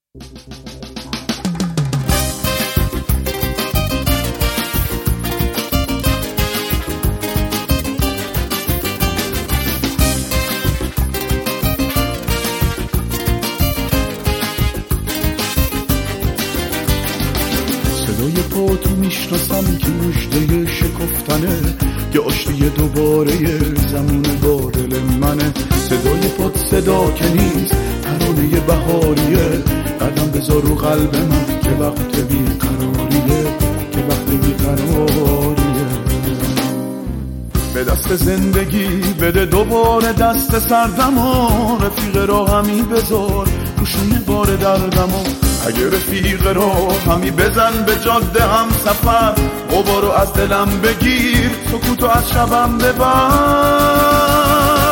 صدای پاتو میشناسم که مژده شکفتنه، یه آشتی دوباره زمون با دل منه. صدای پات صدا که نیست، ترانه بهاریه. قدم بذار رو قلب من که وقت بیقراریه، که وقت بیقراریه. به دست زندگی بده دوباره دست سردم و رفیق راهمی بذار روشونه بار دردم. اگه رفیق راهمی بزن به جاده هم سفر، غبارو از دلم بگیر، سکوتو از شبم ببر.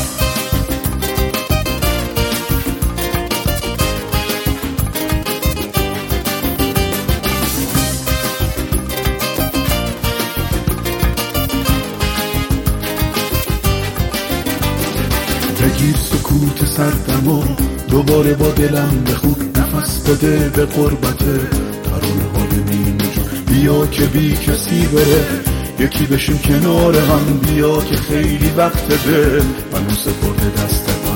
بگیر سکوت سردم و دوباره با دلم بخون، نفس بده به قربته ترانه های نیمه جون. بیا که بی کسی بره، یکی بشیم کنار هم. بیا که خیلی وقت دل منو سپرده دست من.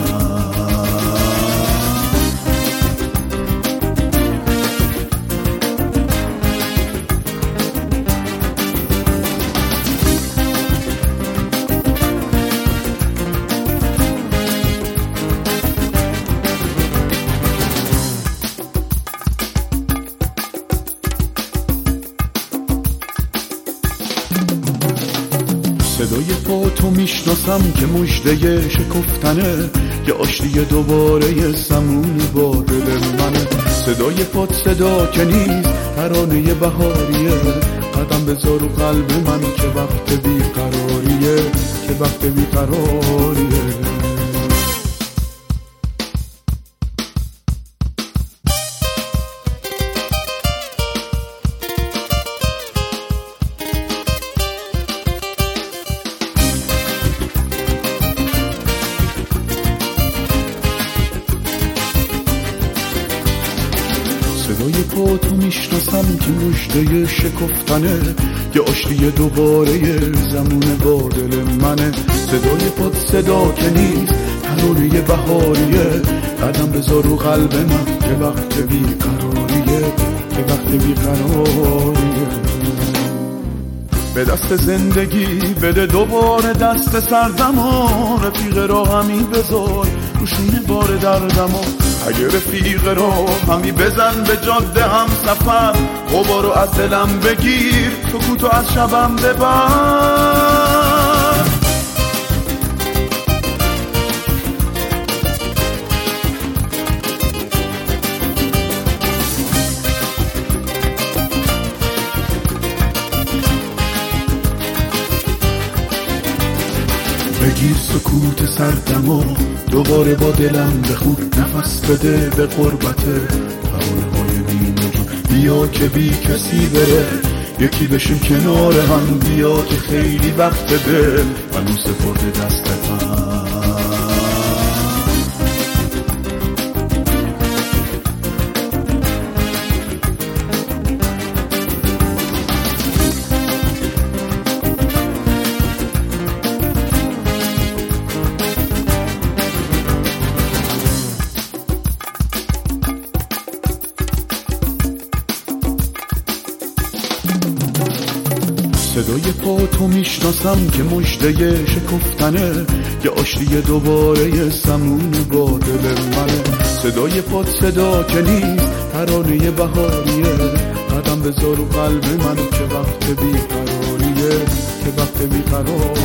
صدای پاتو میشناسم که مژده شکفتنه، یه آشتی دوباره زمون با دل منه. صدای پات صدا که نیست، ترانه بهاریه. قدم بذار رو قلب من که وقت بیقراریه، که وقت بیقراریه. صدای پاتو میشناسم که مژده شکفتنه، یه آشتی دوباره زمون با دل منه. صدای پات صدا که نیست، ترانه بهاریه. قدم بذار رو قلب من که وقت بیقراریه، که وقت بیقراریه. به دست زندگی بده دوباره دست سردم و رفیق راهمی بذار روشونه بار دردم. اگه رفیق راهمی بزن به جاده هم سفر، غبارو از دلم بگیر، سکوتو از شبم ببر. بگیر سکوت سردم و دوباره با دلم بخون، نفس بده به قربته ترانه های نیمه جون. بیا که بی کسی بره، یکی بشیم کنار هم. بیا که خیلی وقت دل منو سپرده دست من. صدای پاتو میشناسم که مژده شکفتنه، یه آشتی دوباره زمون با دل منه. صدای پات صدا که نیست، ترانه بهاریه. قدم بذار رو قلب من که وقت بیقراریه، که وقت بیقراریه.